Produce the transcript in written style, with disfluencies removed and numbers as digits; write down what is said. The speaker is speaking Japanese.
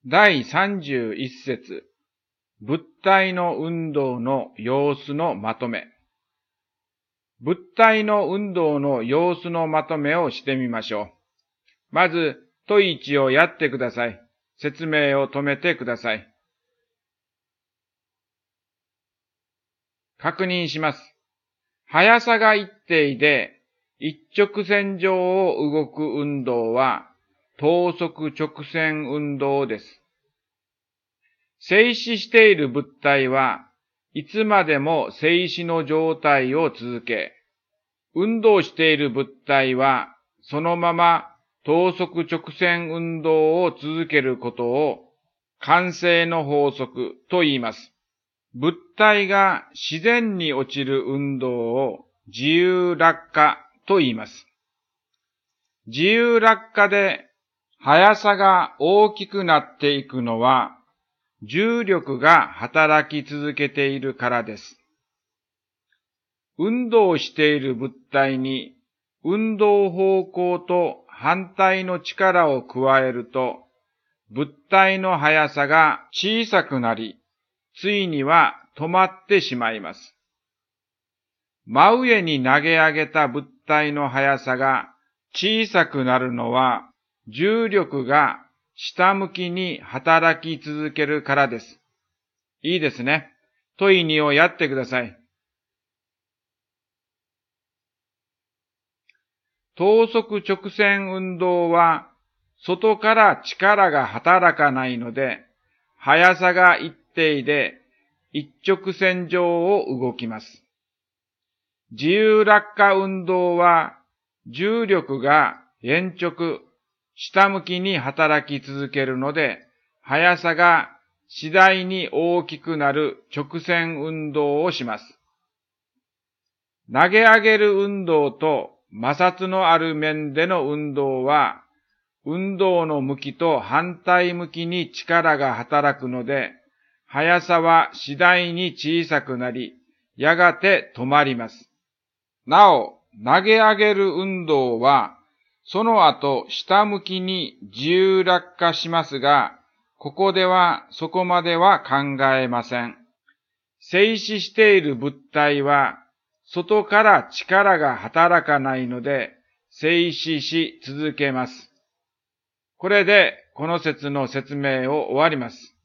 第31節、物体の運動の様子のまとめ。物体の運動の様子のまとめをしてみましょう。まず、問1をやってください。説明を止めてください。確認します。速さが一定で一直線上を動く運動は等速直線運動です。静止している物体はいつまでも静止の状態を続け、運動している物体はそのまま等速直線運動を続けることを慣性の法則と言います。物体が自然に落ちる運動を自由落下と言います。自由落下で速さが大きくなっていくのは重力が働き続けているからです。運動している物体に運動方向と反対の力を加えると物体の速さが小さくなり、ついには止まってしまいます。真上に投げ上げた物体の速さが小さくなるのは重力が下向きに働き続けるからです。いいですね。問2をやってください。等速直線運動は外から力が働かないので、速さが一定で一直線上を動きます。自由落下運動は重力が鉛直、下向きに働き続けるので、速さが次第に大きくなる直線運動をします。投げ上げる運動と摩擦のある面での運動は、運動の向きと反対向きに力が働くので、速さは次第に小さくなり、やがて止まります。なお、投げ上げる運動は、その後下向きに自由落下しますが、ここではそこまでは考えません。静止している物体は、外から力が働かないので、静止し続けます。これでこの説の説明を終わります。